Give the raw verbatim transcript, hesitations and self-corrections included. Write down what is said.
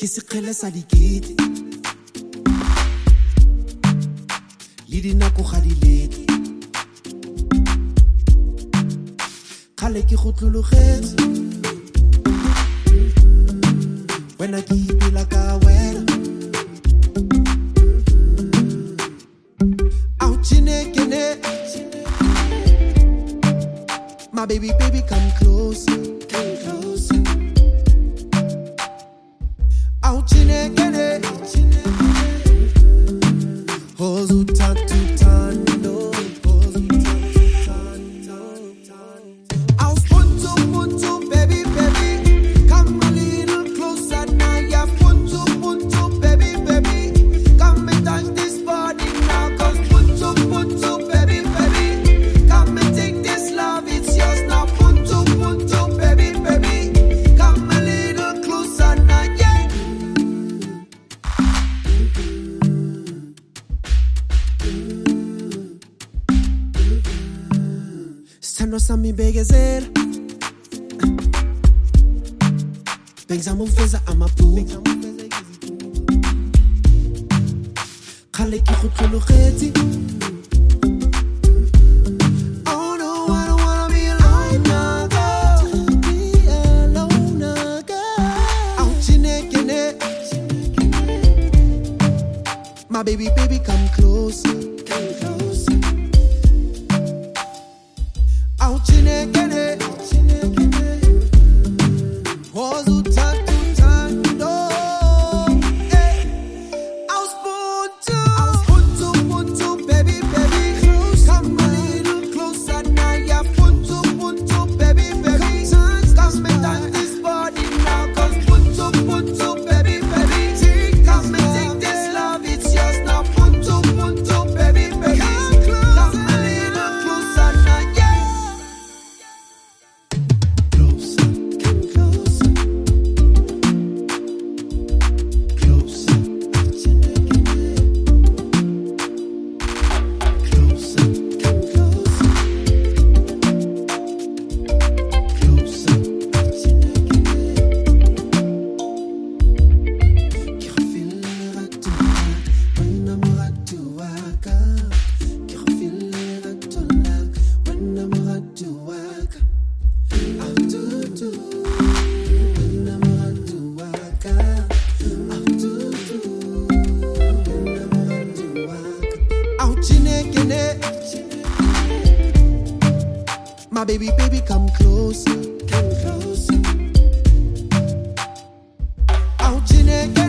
ke sekgele sa dikete le dinako ga di lete kgale ke go tlhologetse wena ke ipela ka wena au chinekene my baby baby come close come close au chinekene hozu tatu tando hozu tatu tando au punto punto baby baby come a little closer now yeah punto punto baby baby come and touch this body now cause punto punto baby baby come and take this love it's yours now punto punto baby baby come a little closer now yeah Stando sami begezera Bengzamo mfeza amapu Kale ki khutulugeti Oh no I don't wanna be alone now girl Be alone now girl Au chinekene My baby baby come closer Come closer Au chinekene Hozu tatu tando eh Au spunto Au spunto punto baby baby Come a little closer now yeah punto punto baby baby Come and touch this body now cause punto punto baby baby Come and take this love it's yours now punto punto baby baby Come a little closer now yeah Closer, come closer Closer, closer, come closer Closer, Quiero filer a tu lado, buen amor a tu vaca Quiero filer a tu lado, buen amor a tu vaca Au tu tu, buen amor a tu vaca Au tu tu, buen amor a tu vaca Au chinekene My baby baby come closer, come closer Au chinekene